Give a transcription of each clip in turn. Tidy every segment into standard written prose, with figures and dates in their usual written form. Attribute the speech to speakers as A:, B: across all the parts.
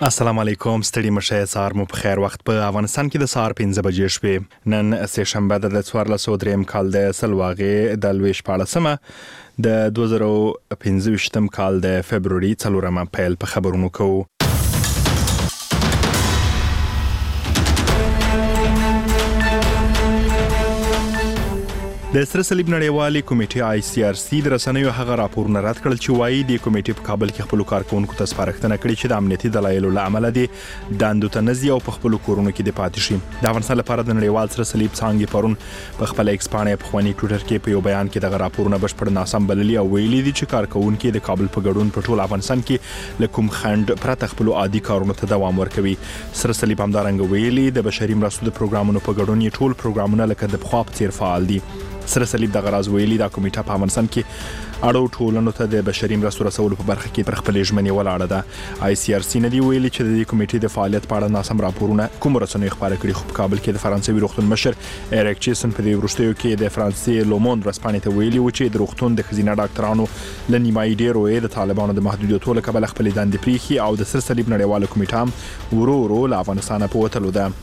A: السلام علیکم ستړي مشه سار مو په خیر وخت په افغانستان کې د سار 5 بجې شپې نن سه شنبه د 1403 کال د سلواغې د لويش پاړسمه د 2025 کال د فبرवरी 4 پیل په خبرونو کوو. د سره صلیب نړیوالې کمیټې ICRC د رسنیو هغه راپورونه رد کړل چې وایي د کمیټې په کابل کې خپل کارکونکو ته سپارښتنه کړې چې د امنیتي دلایلو له امله د دندو ته نزي او په خپل کورونو کې د پاتې شي. د افغانستان لپاره د نړیوال سره صلیب څانګې پرون په خپل ایکس باندې په خواني ټویټر کې په یو بیان کې د راپورونه بشپړ ناسم بللي او ویلي دي چې کارکونکو د کابل په ګډون په ټول افغانستان کې له کوم خند پرته خپل عادي کارونو ته دوام ورکوي. سره صلیب همدارنګ ویلي د بشري مرستو د پروګرامونو په ګډون یې ټول پروګرامونه لکه د بخوا په څیر فعال دي. سره صلیب د غراز ویلي د کمیټه په افغانستان کې اړو ټولنو ته د بشري مرستو رسولو په برخه کې پر خپل ژمنې ولاړه ده. ICRC نه دی ویلي چې د کمیټې د فعالیت په اړه ناسم راپورونه کوم رسنۍ خبرې کړي. خو په کابل کې د فرانسوي روغتون مشر ایریک چیسن په دې وروستیو کې د فرانسې لوموند رسپانې ته ویلي و چې د روغتون د خزینه ډاکټرانو لنیمای ډیرو د طالبانو د محدودیتونو له کبله خپل دندې پریخي او د سره صلیب نړیواله کمیټه ورو ورو له افغانستان په وتلو ده.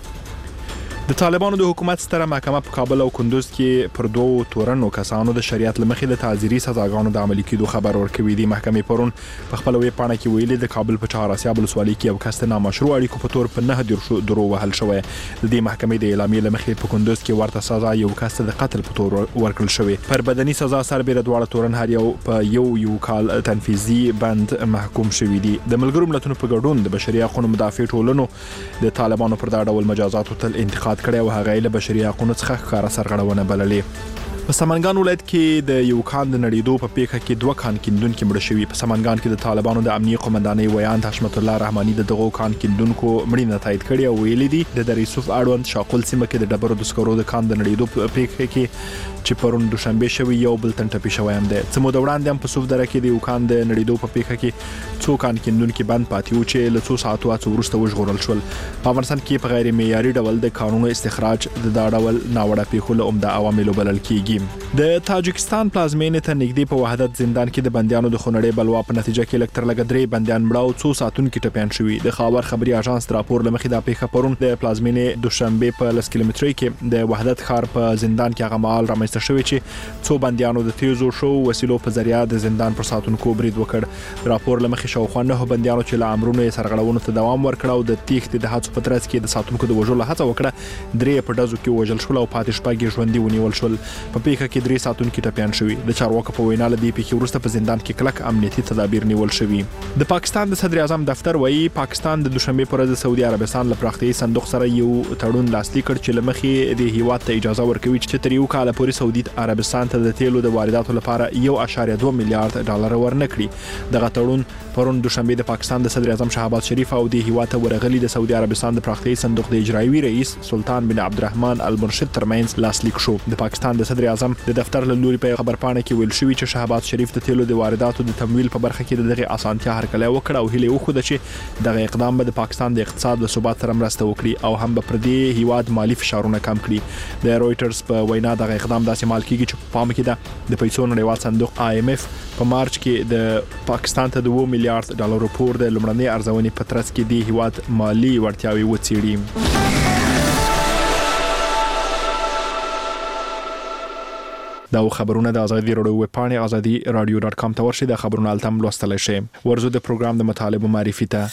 A: د طالبانو د حکومت ستره محکمه په کابل او کندوز کې پر دوه تورنو کسانو د شریعت لمخې د تعزیري سزاګانو د عملي کېدو خبر ورکوي. د محکمې پرون په خپل ویب پاڼه کې ویلي د کابل په چهار اسیاب ولسوالۍ کې یو کس د نامشروع اړیکو په تور په 9 درو وهل شوی. د دې محکمې د اعلامیې لمخې په کندوز کې ورته سزا یو کس د قتل په تور ورکړل شوی. پر بدني سزا سربېره دواړه تورن هر یو په یو کال تنفیذي بند محکوم شوی دي. د ملګرو ملتونو په ګډون د بشري حقوقو مدافع ټولنو د طالبانو پر دا ډول مجازاتو تل انتقاد کړی او هغه له بشري حقوقو څخه ښکاره سرغړونه بللې. په سمنګان ولایت کې د یو کان د نړیدو په پیښه کې 2 کان کیندونکو مړه شوي. په سمنګان کې د طالبانو د امنیه قومندانۍ ویان حشمت الله رحماني دغه کان کیندونکو مړینه تایید کړې او ویلي دي د دریسوف اړوند شاقل سیمه کې د ډبرو د سکرو د کان د نړیدو په پیښه کې چې پرون دوشنبه شوی یو بل تن ټپي شوی هم ده. څه مو د وړاندې هم په صوف دره کې د یو کان د نړیدو په پیښه کې 2 کان کیندونکو بند پاتې و چې له 2 ساعتو وروسته وژغورل شول. په افغانستان کې په غیر معیاري ډول د قانونو استخراج د دا ډول ناوړه پیښو له عمده عواملو بلل کیږي. د تاجکستان پلازمینې ته نږدې په وحدت زندان کې د بندیانو د خونړې بلوا په نتیجه کې لکتر لګ 3 بندیان مړه او 2 ساتونکو ټپيان شوي. د خبر خبري اژانس راپور لمخې د پیښه پرون د پلازمینې دوشنبه په 10 کیلومتري کې د وحدت ښار په زندان کې هغه مال رامنځته شوی چې 2 بندیانو د تیزو شو وسیلو په ذریعہ د زندان پر ساتونکو برید وکړ. راپور لمخې شاوخوا 9 بندیانو چې له امرونو سرغړونو ته دوام ورکړ او د تیښتې د هڅو په ترڅ کې د ساتونکو د وژلو هڅه وکړه. 3 په دزو کې وژل شول او پاتې شپږ ژوندۍ ونیول شول. په پیښه کې 3 ساتونکو ټپيان شوي. د چارواکو په وینا لدی پیښې وروسته په زندان کې کلک امنیتي تدابیر نیول شوي. د پاکستان د صدر اعظم دفتر وایي پاکستان د دوشنبه پر ورځ سعودي عربستان له پراختیایي صندوق سره یو تړون لاسلیک کړ چې لمخې د هیواد ته اجازه ورکوي چې تر یو کال پورې سعودي عربستان ته د تیلو د وارداتو لپاره 1.2 میلیارډ ډالر ورنکړي. دغه تړون پرون دوشنبه د پاکستان د صدر اعظم شهباز شریف او د هیواد ته ورغلي د سعودي عربستان د پراختیایي صندوق د اجرایوي رئیس سلطان بن عبدالرحمن المرشد ترمنځ لاسلیک شو. د پاکستان د صدر اعظم د دفتر له لوري په خبر پاڼه کې ویل شوی چې شهباز شریف د تیلو د وارداتو د تمویل په برخه کې دغه اسانتیا هرکلی وکړ او هیله وکړه چې دغه اقدام به د پاکستان د اقتصاد له ثبات سره مرسته وکړي او هم به پر دې هیواد مالی فشارونه کم کړي. د رويټرز په وینا دغه اقدام داسې مال کیږي چې په پام کې ده د پیسو نړیوال صندوق IMF په مارچ کې د پاکستان ته 2 میلیارډ ډالر پور د لمړنۍ ارزونې په ترڅ کې د هیواد مالی وړتیاوي وڅېړي. دا خبرونه د ازادي راډیو ویب پاڼې azadi.radio.com ته ورشي. د خبرونو التم لوستل شي. ورزو د پروګرام د مطالبه معرفي ته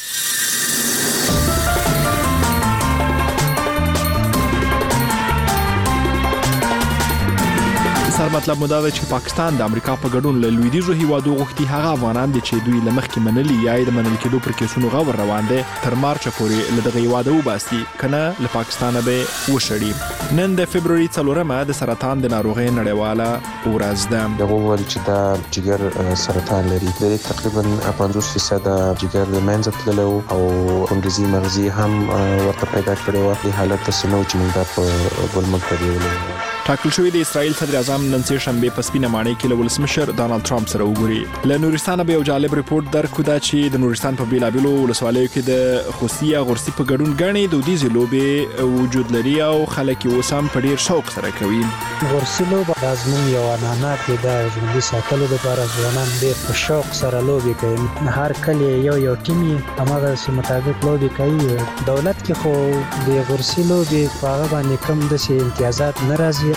A: سر مطلب مو دا چې پاکستان د امریکا په ګډون له لویدیزو هیوادو غوښتي هغه افغانان دي چې دوی لمخ کې منلي یا د منل کېدو پر کیسونو غور روان دي تر مارچ پورې له دغه هیوادو وباسي کنه له پاکستان به وشړي. نن د فبرवरी 4 د سرطان د ناروغۍ نړیواله ورځ ده.
B: دغه ول چې دا جګر سرطان لري د تقریبا 50% جګر د منځ تللو او کندزي مغزي هم ورته پیدا کړي و. د حالت سنو چې موږ په بل ملک دی.
A: ټاکل شوی د اسرائیل صدر اعظم نن سه شنبه په سپینه ماڼۍ کې له ولسمشر ډانلډ ټرمپ سره وګوري. له نورستان به یو جالب ریپورت درکو دا چې د نورستان په بیلابیلو ولسوالیو کې د خوسیه غورسي په ګډون غني دودیزې لوبې وجود لري او خلک یې وسام په ډیر شوق سره کوي.
C: غورسي لوبه د ازمن یو عنعنات د ژوندۍ ساتلو لپاره ځوانان ډیر په شوق سره لوبې کوي. هر کله یو ټیم همغه سي مطابق لوبې کوي. دولت کې خو د غورسي لوبې په هغه باندې کم د امتیازات ناراضي.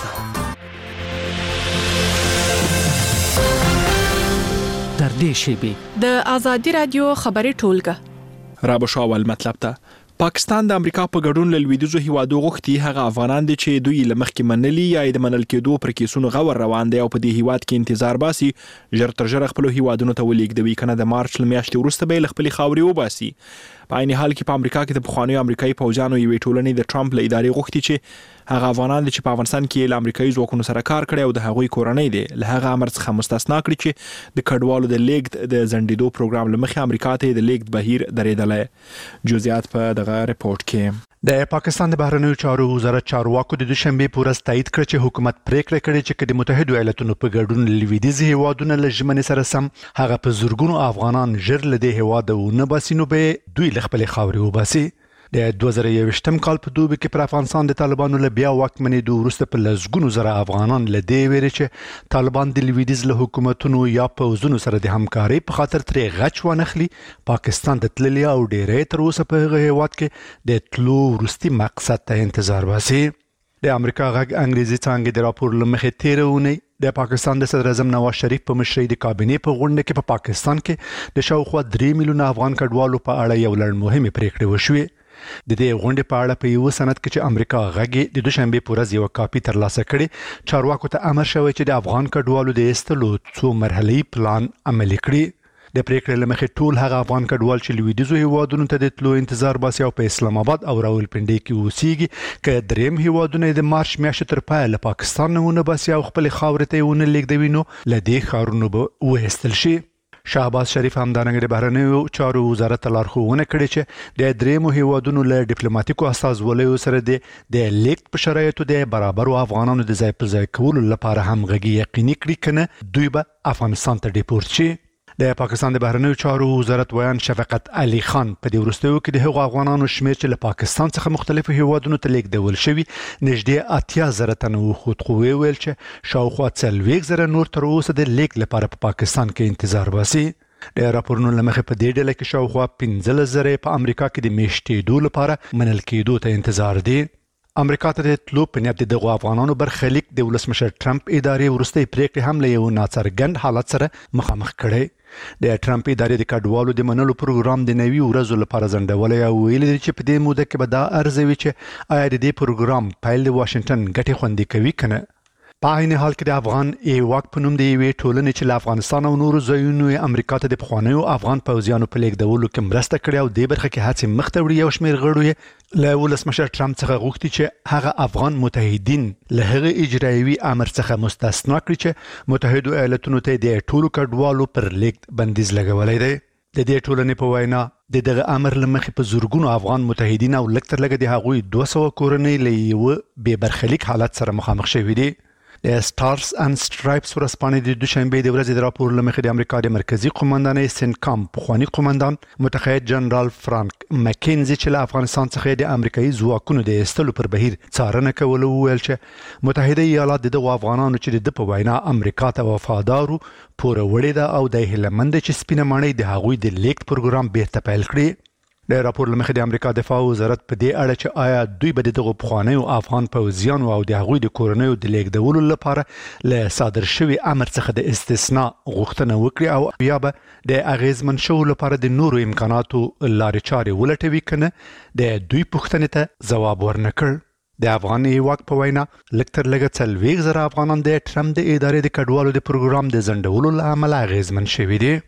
D: در دې شیبه
E: د آزادي رادیو خبري ټولګه
A: را بشاول مطلب ته پاکستان د امریکا په ګډون له لویدیځو هیوادو غوښتي هغه افغانان دي چې دوی لمخکې منلي یا د منل کېدو پر کیسونو غور روان دي او په دې هیواد کې انتظار باسي ژر تر ژره خپل هیوادونو ته ولېږدوي کنه د مارچ میاشتې وروسته به خپل خاوري وباسي. په عین حال کې په امریکا کې د پخوانیو امریکایي پوځانو یوې ټولنې د ټرمپ له ادارې غوښتي چې هغه افغانان چې په افغانستان کې له امریکایي ځواکونو سره کار کړی او د هغوی کورنۍ دي له هغه امر څخه مستثنا کړي چې د کډوالو د لیګد د زندیدو پروګرام لمخې امریکا ته د لیګد بهیر درېدلې. جزئیات په دغه ریپورت کې
F: د پاکستان د بهرنیو چارو وزارت چارواکو د دوشنبه په ورځ تایید کړ چې حکومت پریکړه کړې چې د متحده ایالاتونو په ګډون لویدیځ هیوادونو له ژمنې سره سم هغه په زورګونو افغانان ژر له دې هیوادونو باسي به دوی له خپل خاوري وباسي. د 2021م کال په دوبه کې پر افغانستان د طالبانو له بیا واکمنېدو وروسته په لزګونو زره افغانان له دې ویري چې طالبان د لویدیځ له حکومتونو یا پوځونو سره د همکارۍ په خاطر ترې غچ ونخلي پاکستان د تللي او ډېرې تر اوسه په هغه هیواد کې د تلو وروستي مقصد ته انتظار باسي. د امریکا غږ انګریزي څانګې د راپور لمخې تیرونه د پاکستان د صدر اعظم نواز شریف په مشرۍ د کابینې په غونډه کې په پاکستان کې د شاوخوا 3 میلیونه افغان کډوالو په اړه یو لړ مهمه پریکړه وشوه. د دې غونډې په اړه په یو سند کې چې امریکا غږی د دوشنبه په ورځ یو کاپی ترلاسه کړي چارواکو ته امر شوی چې د افغان کډوالو د ایستلو څو مرحلي پلان عملي کړي. د پریکړې لمخې ټول هغه افغان کډوال چې لویدیځو هیوادونو ته د تلو انتظار باسي او په اسلام آباد او راولپنډي کې اوسېږي که دریم هیوادونه د مارچ میاشتې تر پایه له پاکستان نه ونه باسي او خپل خاورې ته ونه لیږدوي نو له دې ښارونو به وایستل شي. شهباز شریف همدارنګه د بهرنیو چارو وزارت لارښوونه کړې چې د دریمو هیوادونو له ډیپلوماټیکو استازولیو سره د لیک په شرایطو د برابرو افغانانو د ځای په ځای کولو لپاره همغږي یقیني کړي کنه دوی به افغانستان ته ډیپورت شي. د پاکستان د بهرنیو چارو وزارت ویان شفقت علي خان په دې وروستیو کې د هغو افغانانو شمیر چې له پاکستان څخه مختلفو هیوادونو ته لیږدول شوي نږدې 80,000 تنه وخت خو ویل چې شاوخوا 40,000 نور تر اوسه د لیک لپاره په پاکستان کې انتظار باسي. د راپورونو لمخې په دې ډله کې شاوخوا 15,000 په امریکا کې د میشتېدو لپاره منل کېدو ته انتظار دي. امریکا ته د تلو په نیت د افغانانو برخلیک د ولسمشر ټرمپ ادارې وروستي پریکړې هم له یو ناڅرګند حالت سره مخامخ کړي. د ټرمپ ادارې د کډوالو د منلو پروګرام د نوي ورځو لپاره ځنډولې او ویل دي چې په دې موده کې به دا ارزوي چې آیا د دې پروګرام پایل د واشنگټن ګټې خوندي کوي کنه. په عین حال کې د افغان ایواک په نوم د یوې ټولنې چې له افغانستان او نورو ځایونو امریکا ته د پخوانیو افغان پوځیانو په لیږدولو کې مرسته کړې او د برخه کې هڅې مخ ته وړي یو شمېر غړو له ولسمشر ټرمپ څخه غوښتي چې هغه افغان متحدین له هغه اجرایوي امر څخه مستثنا کړي چې متحده ایالاتونو ته د ټولو کډوالو پر لیږد بندیز لګولای دی. د دې ټولنې په وینا د دغه امر لمخې په زورګونو افغان متحدین او لکتر لګ د هغوی 200 کورنۍ له یو بې برخلیک حالت سره مخامخ شوي دي. د سټارز اند سټرایپس ورځپاڼې د دوشنبه د ورځې د راپور لمخې د امریکا د مرکزی قومندانۍ سنکام پخوانی قومندان متقاعد جنرال فرانک مکینزي چې له افغانستان څخه د امریکایي ځواکونو د ایستلو پر بهیر څارنه کوله ویل چې متحده ایالات د افغانانو چې د په وینا امریکا ته وفادارو پوره وړي ده او د هلمند چې سپینه ماڼۍ د هغوی د لیک پروګرام بیرته پیل کړی. د راپور لمخې د امریکا دفاع وزارت په دې اړه چې آیا دوی به دغه پخوانیو افغان پوځیانو او د هغوی د کورنیو د لیږدولو لپاره له صادر شوي امر څخه د استثناء غوښتنه وکړي او یا به د اغیزمن شو لپاره د نورو امکاناتو لارې چارې ولټوي کنه د دوی پوښتنې ته ځواب ورنکړ. د افغان ایواک په وینا لکتر لګ 40,000 افغانان د ټرمپ د ادارې د کډوالو د پروګرام د ځنډولو له امله اغیزمن شوي دي.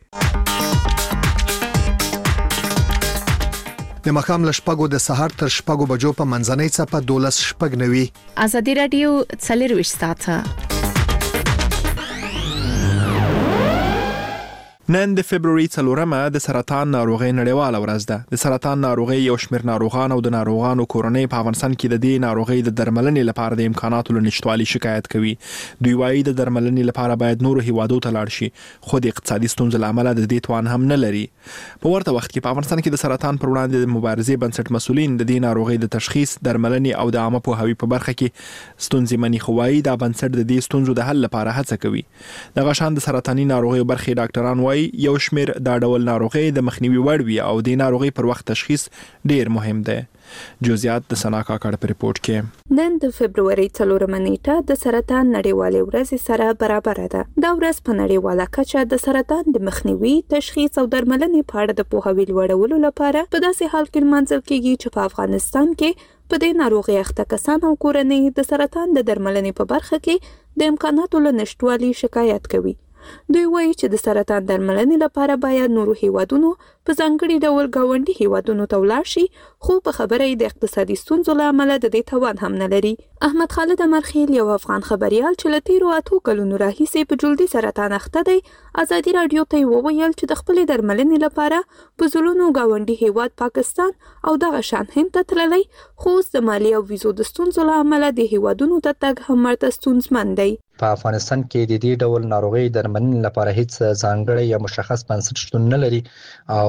G: د مخام لشپګو د سحر تر شپګو بجو په منځنۍ څپه 12:09
E: آزادي رادیو 24 ساعته
A: نن د فبرवरी 4 د سرطان ناروغي نړیواله ورځ ده. د سرطان ناروغي یو شمېر ناروغان او د ناروغانو کورنۍ په افغانستان کې د دې ناروغي د درملنې لپاره د امکاناتو لنشټوالي شکایت کوي. دوی وايي د درملنې لپاره باید نورو هیوادو ته لاړ شي، خو د اقتصادي ستونزو لامل د دې توان هم نه لري. په ورته وخت کې په افغانستان کې د سرطان پر وړاندې د مبارزې بنسټ مسؤلین د دې ناروغي د تشخیص، درملنې او د عامه پوهاوي په برخه کې ستونزې مني، خو وايي دا بنسټ د دې ستونزو د حل لپاره هڅه کوي. د غشان د سرطاني ناروغي برخې ډاکټران وايي یو شمېر دا ډول ناروغي د مخنیوي وړ وي او د ناروغي پر وخت تشخیص ډیر مهم دی. جزئیات د سنا کاکړ په ریپورت کې.
H: نن د فبرवरी 4 نیټه د سرطان نړیوالې ورځ سره برابر ده. دا ورځ په نړیواله کچه د سرطان د مخنیوي، تشخیص او درملنې په اړه د پوهاوي لوړولو لپاره په داسې حال کې لمانځل کیږي چې په افغانستان کې په دې ناروغي اخته کسان او کورنۍ د سرطان د درملنې په برخه کې د امکاناتو له نشټوالي شکایت کوي. دوی وایي چې د سرطان درملنې لپاره باید نورو هیوادونو په ځانګړي ډول ګاونډي هیوادونو ته ولاړ شي، خو په خبره یې د اقتصادي ستونزو له امله د دې توان هم نه لري. احمد خالد امرخیل یو افغان خبريال چې له تیرو 8 کلونو راهیسې په جلدي سرطان اخته دی، ازادي رادیو ته وویل چې د خپلې درملنې لپاره په زلونو ګاونډي هیواد پاکستان او دغه شان هند ته تللی، خو د مالی او ویزو د ستونزو له امله د هیوادونو ته تګ هم ورته ستونزمن دی.
I: په افغانستان کې د دې ډول ناروغي درملنې لپاره هیڅ ځانګړی یا مشخص بنسټ شتون نه لري او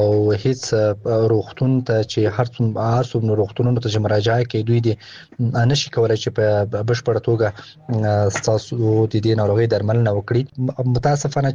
I: هیڅ روغتون ته چې هر څومره روغتونونو ته مراجعه کوي دوی دې نشي کولای چې په بشپړه توګه تاسو د دې ناروغي درملنه وکړي. متاسفانه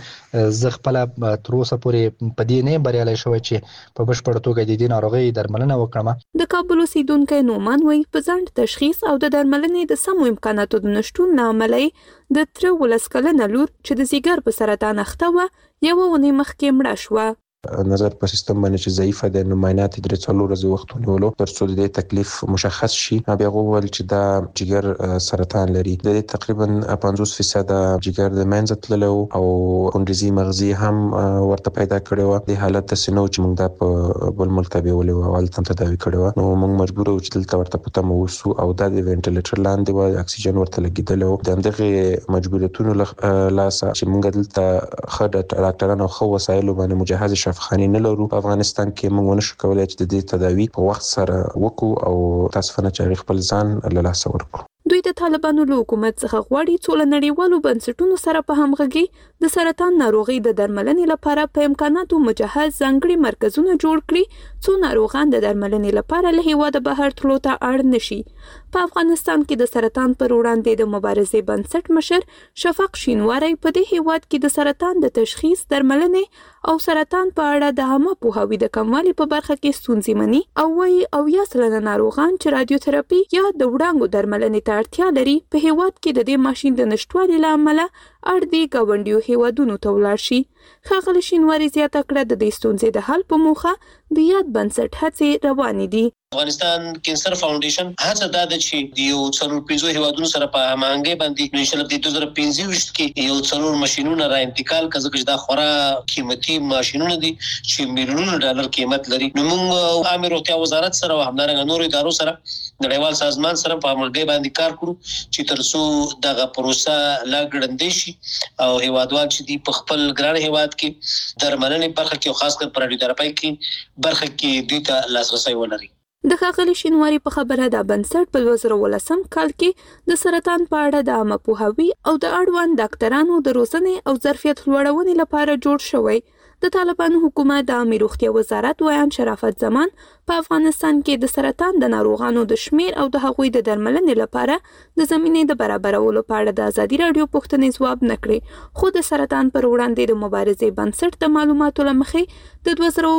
I: چې زه خپل تر اوسه پورې په دې نه بریالي شوم چې په بشپړه توګه د دې ناروغي درملنه وکړم.
H: د کابل اوسیدونکو نومان وایي په ځنډ تشخیص او د درملنې د سمو امکاناتو د نشټون نه عملي د تر ولسکلنه لور چې د زیګر په سرطان اخته و یو ونې مخکې مړه شوه.
B: نظر په سیستم باندې چې ضعیفه د نماینات د 3 ورځې وخت ونیولو ترڅو د تکلیف مشخص شي. بیا غوول چې دا جګر سرطان لري. د تقریبا 50% جګر د منځ تللو او کندرزي مغزي هم ورته پیدا کړو. د حالت د سينو چې موږ د په بل ملک ته ویولو او تم تداوي کړو، نو موږ مجبور و چې دلته ورته پته مو وسو او د وینټیلیټر لاندې و اکسیجن ورته لګیدل. د دغه مجبوریتونو لاسه چې موږ دلته خډه ډاکټرانو خو وسایل باندې مجهز خاني نه لرو. په افغانستان کې موږ نشو کولای چې د دې تداوی په وخت سره وکړو او تاسفانه چې خپل ځان له لاسه ورکړو.
H: دوی د طالبانو له حکومت څخه غواړي څو له نړیوالو بنسټونو سره په همغږي د سرطان ناروغي د درملنې لپاره په امکاناتو مجهز ځانګړي مرکزونه جوړ کړي څو ناروغان د درملنې لپاره له هیواده بهر تلو ته اړ نشي. په افغانستان کې د سرطان پر وړاندې د مبارزې بنسټ مشر شفق شینواری په دې هیواد کې د سرطان د تشخیص، درملنې او سرطان په اړه د عامه پوهاوي د کموالي په برخه کې ستونزې مني او وايي او یا سلنه ناروغان چې رادیوتراپي یا د وړانګو درملنې ته اړتیا لري په هیواد کې د دې ماشين د نشټوالي له امله اړ دي ګاونډیو هیوادونو ته ولاړ شي. ښاغلي شینواری زیاته کړه د دې ستونزې د حل په موخه د یاد بنسټ هڅې روانې دي.
J: افغانستان کینسر فاونډیشن هڅه دا ده چې د یو څلور 15 هیوادونو سره په هماهنګۍ باندې ان شاء الله د 2025 کې یو څلور ماشينونه را انتقال کړي چې دا خورا قیمتي ماشينونه دي چې میلیونونو ډالر قیمت لري. نو موږ عامه روغتیا وزارت سره او همدارنګه نورو ادارو سره نړیوال سازمان سره په همغږۍ باندې کار کوو چې ترڅو دغه پروسه لا ګړندۍ شي او هیوادوال چې دی په خپل ګران هیواد کې درملنې برخه کې او خاص کر پر رادیوتراپي کې برخه کې دوی ته لاسرسي ولري.
H: د ښاغلي شینواری په خبره دا بنسټ په 2019 کال کې د سرطان په اړه د عامه پوهاوي او د اړوند ډاکټرانو د روزنې او ظرفیت لوړونې لپاره جوړ شوی. د طالبانو حکومت د عامه روغتیا وزارت ویان شرافت زمان په افغانستان کې د سرطان د ناروغانو د شمیر او د هغوی د درملنې لپاره د زمینې د برابرولو په اړه د ازادي رادیو پوښتنې ځواب نکړي، خو د سرطان پر وړاندې د مبارزې بنسټ د معلوماتو لمخې د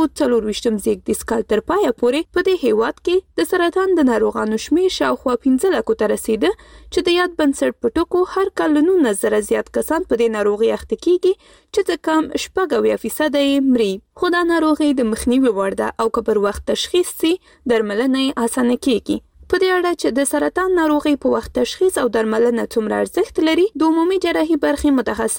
H: 2024 زیږدیز کال تر پایه پورې په دې هیواد کې د سرطان د ناروغانو شمیر شاوخوا 15 لکو ته رسیده چې د یاد بنسټ په ټکو هر کال 9,000 زیات کسان په دې ناروغي اخته کیږي چې د کم 80% یې مري. خو دا ناروغي د مخنیوي وړ ده او که پر وخت تشخیص سي درملنه اسانه کیږي. په دې اړه چې د سرطان ناروغي په وخت تشخیص او درملنه څومره ارزښت لري، د عمومي جراحي برخې متخصص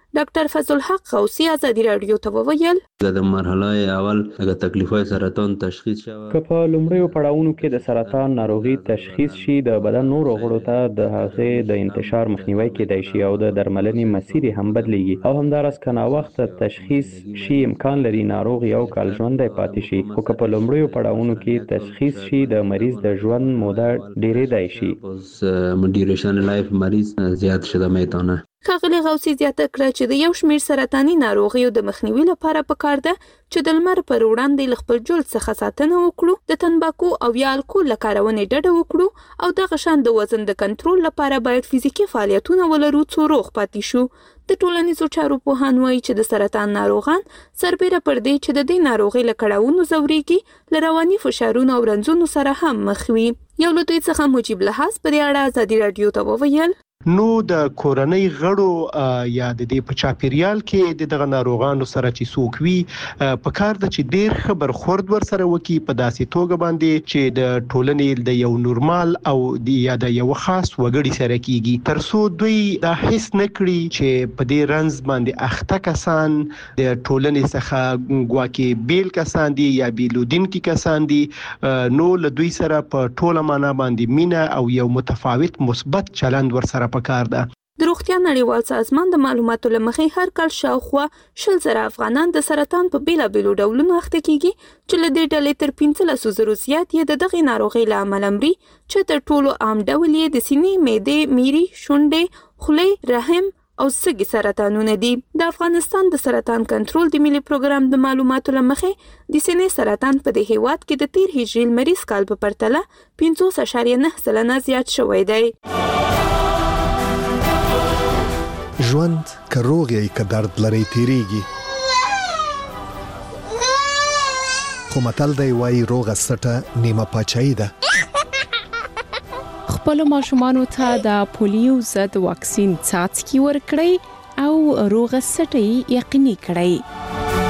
H: ډاکټر فضل حق غوثي ازادي رادیو ته وویل
K: د مرحله اول د تکلیفي سرطان تشخیص شوه
L: که په لومړیو پړاوونو کې د سرطان ناروغي تشخیص شي د بدن نورو غړو ته د هغې د انتشار مخنیوي کېدای شي او د درملنې مسیر هم بدلیږي او همداراز که ناوخته تشخیص شي امکان لري ناروغ یو کال ژوندی پاتې شي خو که په لومړیو پړاوونو کې تشخیص شي د مریض د ژوند موده ډیریدای شي
K: ډیوریشن لایف مریض زیات شده میتونه.
H: ښاغلي غوثي زیاته کړه چې د یو شمېر سرطاني ناروغیو د مخنیوي لپاره پکار ده چې د لمر پر وړاندې له خپل جلد څخه ساتنه وکړو، د تنباکو او یا الکول له کارونې ډډه وکړو او دغه شان د وزن د کنټرول لپاره باید فزیکي فعالیتونه ولرو څو روغ پاتې شو. د ټولنیزو چارو پوهان وایي چې د سرطان ناروغان سربیره پر دې چې د دې ناروغۍ له کړاوونو ځورېږي له رواني فشارونو او رنځونو سره هم مخ وي. یو له دوی څخه مجیب لحاظ په دې اړه ازادي رادیو ته وویل
M: نو د کورنۍ غړو یا د دې په چاپیریال کې د دغه ناروغانو سره چې څوک وي په کار د چې ډیر خبر خورد ور سره وکي په داسې توګه باندې چې د ټولنې د یو نورمال او د یو خاص وګړي سره کیږي ترڅو دوی دا حس نکړي چې په دې رنځ باندې اخته کسان د ټولنې څخه ګواکي بیل کسان دي یا بیلودین کی کسان دي نو له دوی سره په ټوله معنا باندې مینا او یو متفاوت مثبت چلند ور سره پکار ده.
H: د روغتیا نړیوال سازمان د معلوماتو له مخې هر کال شاوخوا 100,000 افغانان د سرطان په بیلابیلو ډولونو اخته کیږي چې له دې ډلې تر 15,000 زیات یې د دغې ناروغۍ له امله مري چې تر ټولو عام ډول یې د سینې، معدې، میري، شونډې، خولې، رحم او سږي سرطانونه دي. د افغانستان د سرطان کنټرول د ملي پروګرام د معلوماتو له مخې د سینې سرطان په دې هیواد کې د تیر هجري لمریز کال په پرتله 50.9% زیات شوی دی.
G: ژوند که روغ یې که درد لري تیریږي خو متل دی وایي روغه سټه نیمه پاچاهي ده.
E: خپل ماشومانو ته د پولیو ضد واکسین څاڅکي ورکړئ او روغه سټه یقیني کړئ.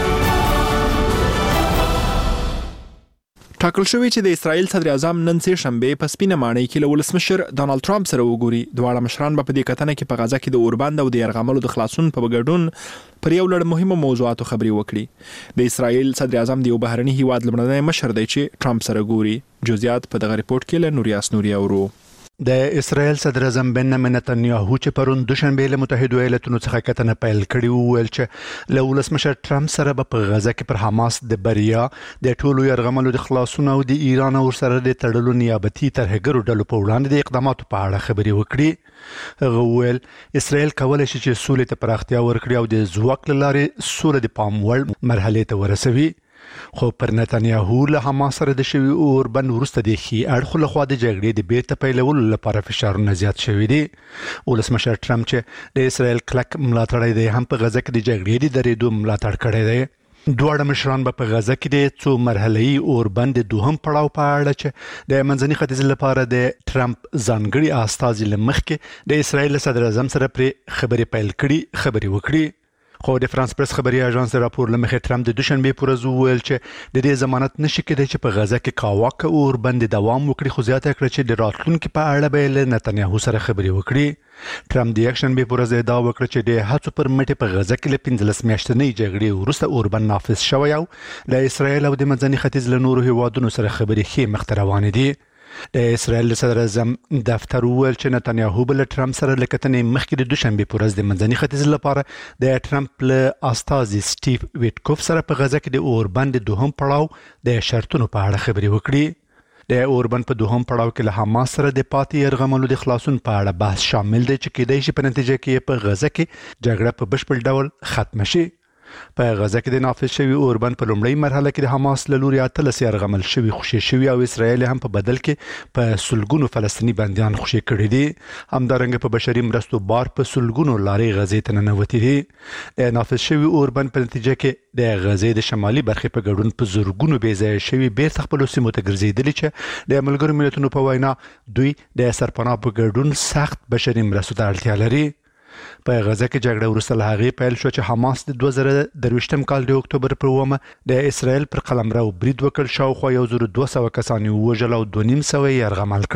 A: ټاکل شوی چې د اسرایل صدر اعظم نن سه شنبه په سپینه ماڼۍ کې له ولسمشر ډانلډ ټرمپ سره وګوري. دواړه مشران په دې کتنه کې په غزا کې د اوربند او د يرغملو د خلاصون په ګډون پر یو لړ مهمه موضوعاتو خبري وکړي. د اسرایل صدر اعظم د یو بهرني هیواد لمړنی مشر دی چې ټرمپ سره ګوري. جزئیات په دغه ریپورت کې له نوریاس نوري اورو.
F: د اسرائیل صدر اعظم بنیامین نتنیاهو چې پرون دوشنبه له متحده ایالاتونو څخه کتنه پیل کړې وویل چې له ولسمشر ټرمپ سره په غزا کې پر حماس د بریا د ټولو يرغملو د خلاصون او د ایران او سره د تړلو نیابتي ترهګرو ډلو په وړاندې د اقداماتو په اړه خبري وکړي. هغه وویل اسرائیل کولای شي چې سولې ته پراختیا ورکړي او د ځواک لارې سولې د پام وړ مرحله ته ورسوي. خو پر نتنیاهو له حماس سره د شوی اوربند وروسته د خي اړخ له خوا د جګړې د بیرته پیلولو لپاره فشارونه زیات شوي دي. ولسمشر ټرمپ چې د اسرائیل کلک ملاتړی دی هم په غزا کې د جګړې د درېدو ملاتړ کړی دی. دواړه مشران په غزا کې د څو مرحله‌ای اوربند دوهم پړاو په اړه چې د منځني ختیځ لپاره د ټرمپ ځانګړي استازي لمخ کې د اسرائیل صدر اعظم سره پر خبرې پیل کړي خبري وکړي. خو د فرانس پریس خبري اژانس راپور لمخې ټرمپ د دوشنبه پر ورځ وویل چې د دې ضمانت نشي کېدای چې په غزا کې کاواکه اوربند دوام وکړي. خو زیاته کړه چې د راتلونکو په اړه به له نتنیاهو سره خبري وکړي. ټرمپ د یکشنبه پر ورځ ادعا وکړه چې د هڅو پر مټ په غزا کې له 15 میاشتنۍ جګړې وروسته اوربند نافذ شوی او د اسرائیل او د منځني ختیځ له نورو هیوادونو سره خبري خې مخ ته روانې دي. د اسرائیل صدر اعظم دفتر وویل چې نتنیاهو بل ټرمپ سره لکتنې مخکې د دوشنبه پر ورځ د منځني ختیځ لپاره د ټرمپ له استازي سټیو ویټکوف سره په غزا کې د اوربند دوهم پړاو د شرطونو په اړه خبري وکړي. د اوربند په دوهم پړاو کې له حماس سره د پاتې يرغملو د خلاصون په اړه بحث شامل دی چې کېدای شي په نتیجه کې په غزا کې جګړه په بشپړ ډول ختم شي. په غزا کې د نافذ شوی اوربند په لومړی مرحله کې د حماس له لوري 13 يرغمل شوی خوشي شوی او اسرائیل هم په بدل کې په سلګونو فلسطینی بنديان خوشي کړي دي. همدارنګه په بشري مرستو بار په سلګونو لارې غزې ته ننوتې دي. د نافذ شوی اوربند په نتیجه کې د غزې د شمالي برخې په ګډون په زورګونو بېځای شوی بیرته خپل سیمو ته ګرځېدلي چې د ملګرو ملتونو په وینا دوی د سرپناه په ګډون سخت بشري مرستو ته اړتیا لري. په غزا کې جګړه وروسته له هغې پیل شو چې حماس د 2023 کال د اکتوبر پر 1 د اسرائیل پر قلمرو برید وکړ. شاوخوا 1200 کسان وژل او 2,500 یې یرغمل کړل.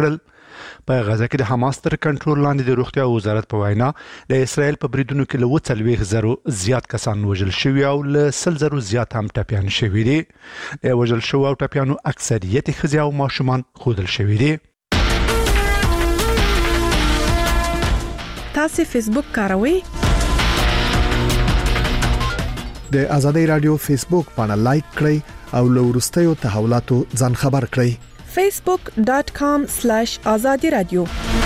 F: په غزا کې د حماس تر کنټرول لاندې د روغتیا وزارت په وینا د اسرایل په بریدونو کې له 40,000 زیات کسان وژل شوي او له 100,000 زیات هم ټپیان شوي دي. د وژل شوو او ټپیانو اکثریت ښځې او ماشومان ښودل شوي دي.
N: تاسو فیسبوک کاروئ؟
G: د آزادۍ رادیو فیسبوک باندې لایک کړئ او له وروستیو تحولاتو ځان خبر کړئ.
N: facebook.com/azadi radio.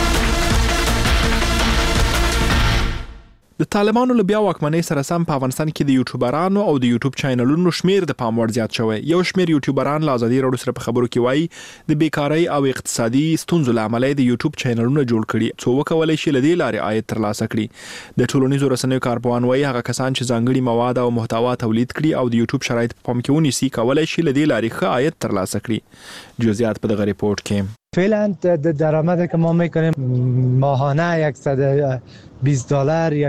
A: د طالبانو له بیا واکمنۍ سره سم په افغانستان کې د یوټیوبرانو او د یوټیوب چینلونو شمیر د پام وړ زیات شوی. یو شمیر یوټیوبران له آزادۍ رادیو سره په خبرو کې وایي د بیکارۍ او اقتصادي ستونزو له امله د یوټیوب چینلونه جوړ کړي څو وکولای شي له دې لارې عاید ترلاسه کړي. د ټولنیزو رسنیو کارپوهان وایي هغه کسان چې ځانګړي مواد او محتوا تولید کړي او د یوټیوب شرایط په پام کې ونیسي کولای شي له دې لارې ښه عاید ترلاسه کړي. جزئیات په دغه ریپورت کې.
O: فعلا درآمدی که ما میکنیم ماهانه $120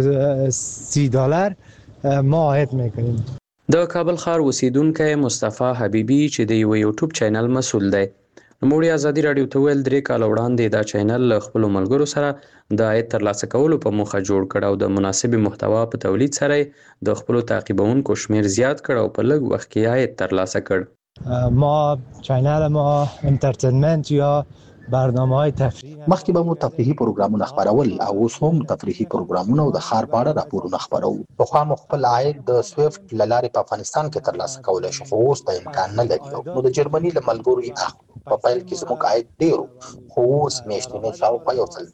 O: $130 ما عاید میکنیم.
L: د کابل ښار اوسیدونکی مصطفی حبیبی چې د یوټیوب چینل مسؤل دی نوموړي آزادي رادیو ته ویل 3 کال وړاندې دا چینل له خپل ملګرو سره د عاید ترلاسه کولو په موخه جوړ کړ او د مناسب محتوا په تولید سره د خپل تعقیبونکو شمیر زیات کړ او په لږ وخت کې عاید ترلاسه کړ.
O: ما چینل ما انترتینمنت یا برنامه‌های تفریحی
P: مخکې به مو تفریحي پروګرامونه خبرول او اوس هم تفریحي پروګرامونه او د ښار په اړه راپورونه خبرو. په خوا مو خپل عاید د سویفټ له لارې په افغانستان کې ترلاسه کولای شو خو اوس د امکان نه لري. نو د جرمني له ملګرو یې په پیل کې زموږ عاید ډېر خو اوس میاشتنی شاوخوا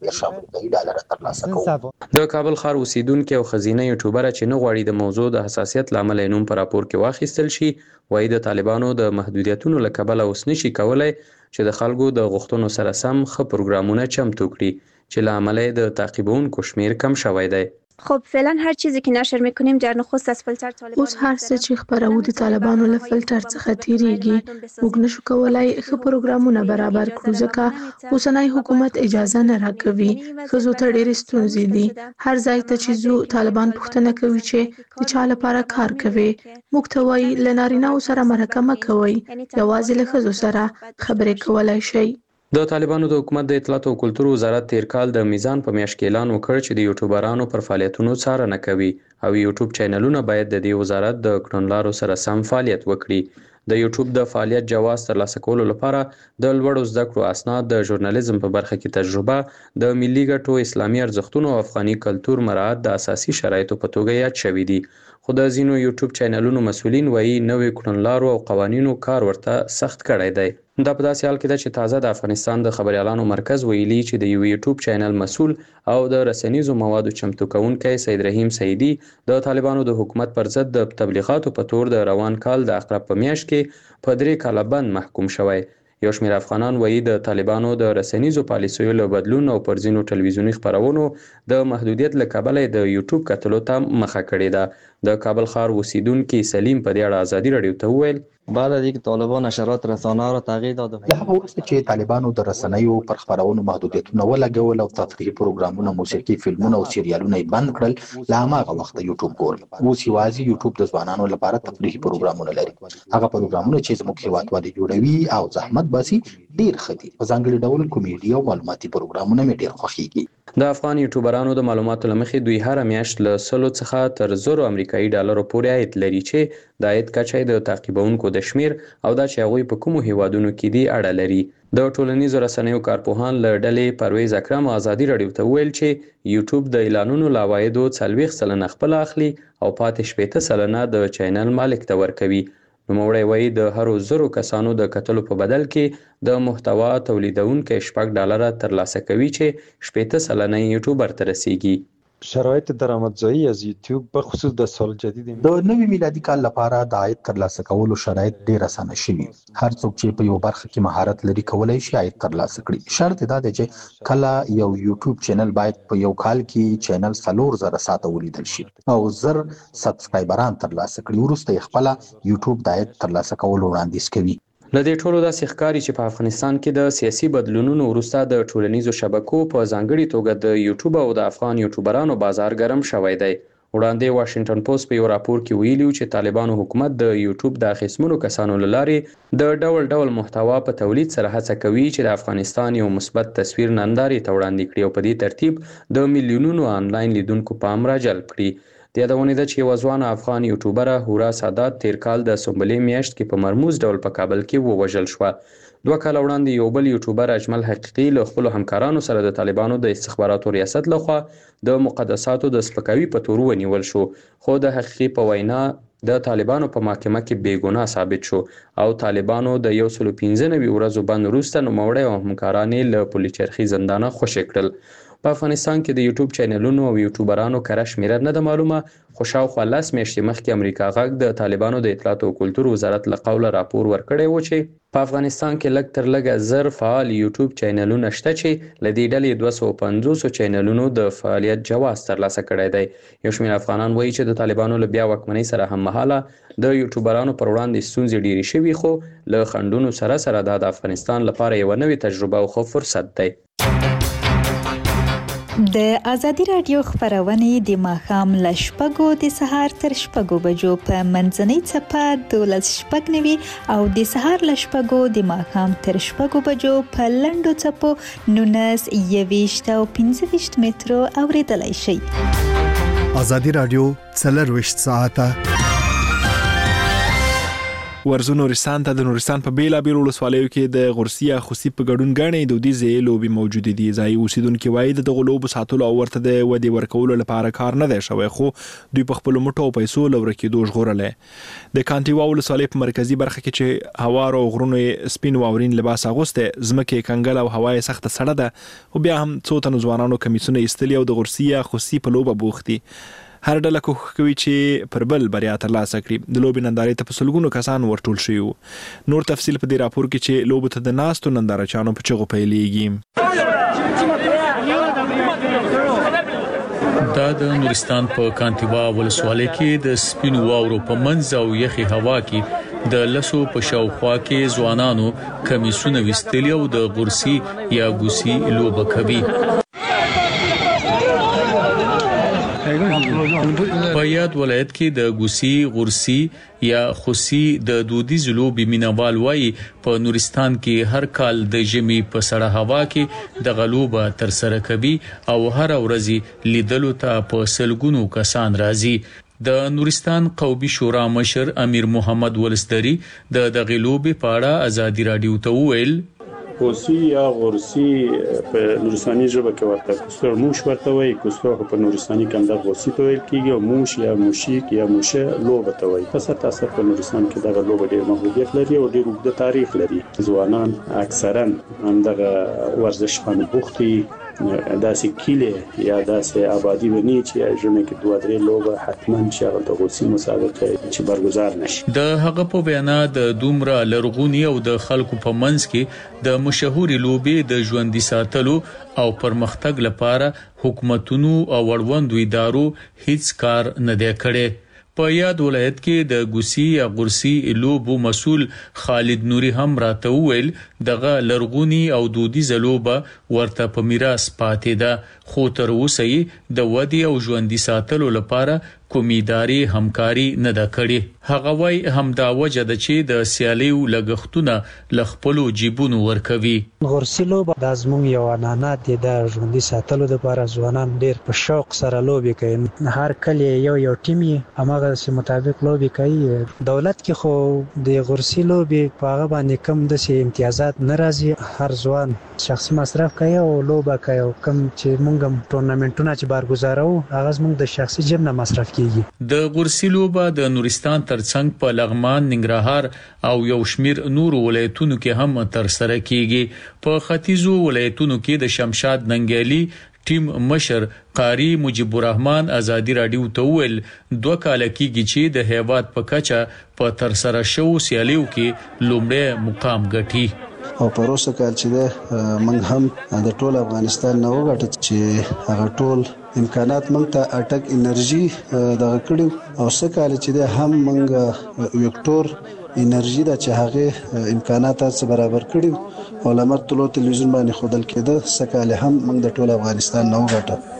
P: $40 ترلاسه کوو.
L: د کابل ښار اوسیدونکي او ښځینه یوټیوبره چې نه غواړي د موضوع د حساسیت له امله نوم په راپور کې واخیستل شي وایي د طالبانو د محدودیتونو له کبله اوس نشي کولای چې د خلکو د غوښتنو سره سم ښه پروګرامونه چمتو کړي چې له امله د تعقیبونکو شمیر کم شوی دی.
Q: خب فعلا هر چیزی که نشر میکنیم در نخست از فیلتر طالبان
R: اوس هر څه چې خبرو د طالبانو له فلټر څخه تیریږي موږ نشو کولای ښه پروګرامونه برابر کړو ځکه اوسنۍ حکومت اجازه نه راکوي. ښځو ته ډېرې ستونزې دي. هر ځای ته چې ځو طالبان پوښتنه کوي چې د چا لپاره کار کوي. موږ ته وایي له نارینه‌و سره مرکه مه کوئ یوازې له ښځو سره خبرې کولای شئ.
L: د طالبانو د حکومت د اطلاعات او کلتور وزارت تیر کال د میزان په میاشت کې اعلان وکړ چې د یوټیوبرانو پر فعالیتونو څارنه کوي او یوټیوب چینلونه باید د دې وزارت د کړنلارو سره سم فعالیت وکړي. د یوټیوب د فعالیت جواز ترلاسه کولو لپاره د لوړو زده کړو اسناد د ژورنالیزم په برخه کې تجربه د ملي ګټو اسلامي ارزښتونو او افغاني کلتور مراعات د اساسي شرایطو په توګه یاد شوي دي. خو د ځینو یوټیوب چینلونو مسؤلین وایي نوې کړنلارو او قوانینو کار ورته سخت کړی دی. دا په داسې حال کې ده چې تازه د افغانستان د خبريالانو مرکز ویلي چې د یوټیوب چینل مسؤل او د رسنیزو موادو چمتو کوونکی سید رحیم سیدی د طالبانو د حکومت پر ضد د تبلیغاتو په تور د روان کال د اقرب په میاشت کې په 3 کاله بند محکوم شوی. یو شمېر افغانان وایي د طالبانو د رسنیزو پالیسیو له بدلون او پر ځینو ټلویزیوني خبرونو د محدودیت له کبله د یوټیوب کتلو ته مخه کړې ده. د کابل ښار اوسیدونکي سلیم په دې اړه آزادي رادیو ته وویل
S: بعد از اینکه طالبان نشرات رسانه را تغییر داد
P: له هغه وروسته چې طالبانو د رسنیو پر خبرونو محدودیتونه ولګول او تفریحي پروګرامونه موسیقي فلمونه او سریالونه یې بند کړل له هماغه وخته یوټیوب ګورم. اوس یوازې یوټیوب د ځوانانو لپاره تفریحي پروګرامونه لري. هغه پروګرامونه چې زموږ هیوادوالې جوړوي او زحمت باسي ډیر ښه دي. په ځانګړي ډول کومیډي او معلوماتي پروګرامونه مې ډیر خوښیږي.
L: د افغان یوټیوبرانو د معلوماتو لمخې دوی هر میاشت له 100 څخه تر 1000 امریکایي ډالرو پورې عاید لري چې د عاید کچه د تعقیبونکو د شمیر او د هغوی په کومو هیوادونو کې دی اړه لري. د ټولنیزو رسنیو کارپوهان له ډلې پرویز اکرم آزادي رادیو ته ویل چې یوټیوب د اعلانونو له عوایدو 40% خپل اخلي او پاتې 80% د چینل مالک ته ورکوي. نوموړی وایي د هرو 1000 کسانو د کتلو په بدل کې د محتوا تولیدونکي $8 ترلاسه کوي چې 80% یوټیوبر ته رسیږي.
S: شرایط درآمدزایی از یوټیوب به خصوص د سال جدید
P: د نوي میلادي کال لپاره د عاید ترلاسه کولو شرایط ډیر اسانه شوي. هر څوک چې په یو برخه کې مهارت لري کولای شي عاید ترلاسه کړي. شرط دا دی چې کله یو یوټیوب چینل باید په یو کال کې چینل 4000 ساعته ولیدل شي او 1000 سبسکرایبران ترلاسه کړي. وروسته یې خپل یوټیوب د عاید ترلاسه کولو وړاندیز کوي.
L: له دې ټولو داسې ښکاري چې په افغانستان کې د سیاسي بدلونونو وروسته د ټولنیزو شبکو په ځانګړي توګه د یوټیوب او د افغان یوټیوبرانو بازار ګرم شوی دی. وړاندې واشنگټن پوسټ په یو راپور کې ویلي چې طالبانو حکومت د یوټیوب د اخیستمنو کسانو لارې د ډول محتوا په تولید سره هڅه کوي چې د افغانستان یو مثبت تصویر نندارې ته وړاندې کړي او په دې ترتیب د میلیونونو آنلاین لیدونکو پام راجلب کړي. د یادونې ده چې یو ځوان افغان یوټیوبر هورا سادات تیر کال د سنبلې میاشت کې په مرموز ډول په کابل کې ووژل شو. 2 کال وړاندې یو بل یوټیوبر اجمل حقیقي له خپل همکارانو سره د طالبانو د استخباراتو ریاست لخوا د مقدساتو د سپکاوي په تور ونیول شو، خو د حقیقي په وینا د طالبانو په محکمه کې بیګناه ثابت شو او طالبانو د 115 ورځو بند وروسته نوموړی او همکاران له پولیچرخي زندانه خوشي کړل. په افغانستان کې د یوټیوب چینلونو او یوټیوبرانو کره شمیره نه ده معلومه، خو شاوخوا 10 میاشتې مخکې امریکا غږ د طالبانو د اطلاعات او کلتور وزارت له قوله راپور ورکړی و چې په افغانستان کې لږ تر لږه 1000 فعال یوټیوب چینلونه شته چې له دې ډلې 250 چینلونو د فعالیت جواز ترلاسه کړی دی. یو شمېر افغانان وایي چې د طالبانو له بیا واکمنۍ سره هممهاله د یوټیوبرانو پر وړاندې ستونزې ډېرې شوي، خو له خنډونو سره دا د افغانستان لپاره یو نوې تجربه او ښه فرصت دی.
T: د ازادي رادیو خبرونه د ماښام ل 6 د سهار تر 6 بجو په منځنۍ چپه 12:09 او د سهار ل 6 د ماښام تر 6 بجو په لنډو چپو 19 او 15 مترو اوریدلای شئ.
G: ازادي رادیو 24 ساعته
A: ورزو نورستان ته د نورستان په بیلا بیل ولسوالیو کې د غورسیا خوسی په ګډون غاڼې دودیزه لوبي موجود دي. ځای اوسیدونکو وایي د غلوب ساتلو او ورته د ودی ورکولو لپاره کار نه دی شوی، خو دوی په خپل موټو پیسو لورکې دوج غورلې. د کانټیوا ولسوالۍ په مرکزی برخه کې چې هوار او غرونو سپین واورین لباس اغوسته، زمکه کنګل او هوای سخت سړه ده، او بیا هم څو تن ځوانانو کمیسونه ایستلی او د غورسیا خوسی په لوبه بوختي. هر ډله کوښښ کوي چې پر بل بریا ترلاسه کړي. د لوبې نندارې ته په سلګونو کسان ورټول شوي وو. نور تفصیل په دې راپور کې چې لوبو ته د ناستو نندارچیانو په چغو پیلېږي.
U: دا د نورستان په کانټیوا ولسوالۍ کې د سپینو واورو په منځ او یخي هوا کې د لسو په شاوخوا کې ځوانانو کمیسونه وستلی او د غورسي یا ګوسی لوبه کوي. په یاد ولایت کې د ګوسی، غورسي یا خوسی د دودیز لوبي مینوال وایي په نورستان کې هر کال د ژمي په سړه هوا کې د غلوبه تر سره کوي او هر ورځ لیدلو ته په سلګونو کسان راځي. د نورستان قومي شورا مشر امیر محمد ولسدری د دغه لوبي په اړه ازادي رادیو ته وویل:
V: خوسی یا غورسی په نورستاني ژبه کې ورته کوستر موش ورته وایي. کوستر په نورستاني کې د غورسی ته ویل کیږي او موش یا موشیک یا موشه لوبه ته وایي. پس تاسو په نورستان کې دغه لوبه ډېر محبوبیت لري او ډېر اوږد تاریخ لري. ځوانان اکثرا همدغه ورزش باندې بوختي، داسې کیله یا داسې آبادی ونی چې ژمه کې 2-3 لوبه حتما چې هغه د غورسی مسابقه چې برگزار نشي.
U: د هغه په بیان د دومره لرغونی او د خلکو په منځ کې د مشهوري لوبي د ژوندۍ ساتلو او پرمختګ لپاره حکومتونو او وړوندو ادارو هیڅ کار نه دی کړی. په یاد ولایت کې د ګوسی یا غورسی لوبو مسول خالد نوري هم راته وویل دغه لرغونی او دودیزه لوبه ورته په میراث پاتې ده، خو تر اوسه د ودی او ژوندۍ ساتلو لپاره کومیداري همکاري نه ده کړې. هغه وای همدا وجه ده چې د سیالیو لګښتونه لخپلو جیبونو ورکوي.
C: غورسی لوبه د ازمون یو عنعنات دي د ژوندۍ ساتلو لپاره ځوانان ډیر په شوق سره لوبي کوي. هر کله یو ټیم همغه سي مطابق لوبي کوي. دولت کې خو د غورسی لوبي په هغه باندې کم د سي امتیازات ناراضي. هر ځوان شخصي مصرف کوي او لوبه کوي. کم چې مونږ ټورنمنټونه چې بارګزارو هغه زموږ د شخصي جیب نه مصرف
U: د غورسی لوبه د نورستان ترڅنګ په لغمان، ننګرهار او یو شمیر نور ولایتونو کې هم تر سره کیږي. په ختیځو ولایتونو کې د شمشاد ننګیالي ټیم مشر قاری مجيب الرحمن ازادي رادیو ته ویل 2 کال کېږي چې د هیواد په کچه په تر سره شو سیالیو کې لومړی مقام ګټي.
W: او پروسه کال چې ده موږ هم د ټول افغانستان نه وګټل چې هغه ټول امکانات موږ ته اټک انرژي دغه کړو او سکه چې ده هم موږ وکټور انرژي د چې هغه امکانات سره برابر کړو او لمر طلوع تلویزیون باندې خودل کېده سکه هم موږ د ټول افغانستان نه وګټل.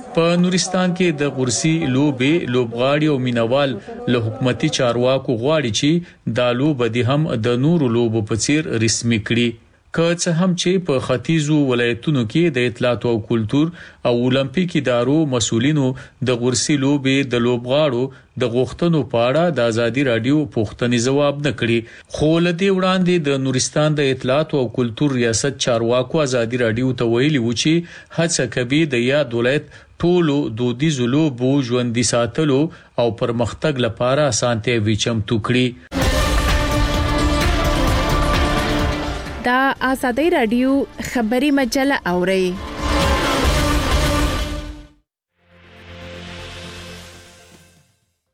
U: په نورستان کې د غورسي لوبې لوبغاړي او مینوال له حکومتي چارواکو غواړي چې دا لوبه د هم د نورو لوبو په څیر رسمي کړي. که څه هم چې په ختیځو ولایتونو کې د اطلاعات او کلتور او اولمپیک ادارو مسؤلینو د غورسي لوبې د لوبغاړو د غوښتنو په اړه د ازادي رادیو پوښتنې ځواب نه کړي، خو لدې وړاندې د نورستان د اطلاعات او کلتور ریاست چارواکو ازادي رادیو ته ویلي و چې هڅه کوي د یاد ولایت ټولو دودیزو لوبو ژوندۍ ساتلو او پرمختګ لپاره اسانتیاوي چمتو کړي.
E: دا آزادی رادیو خبری مجله اوري.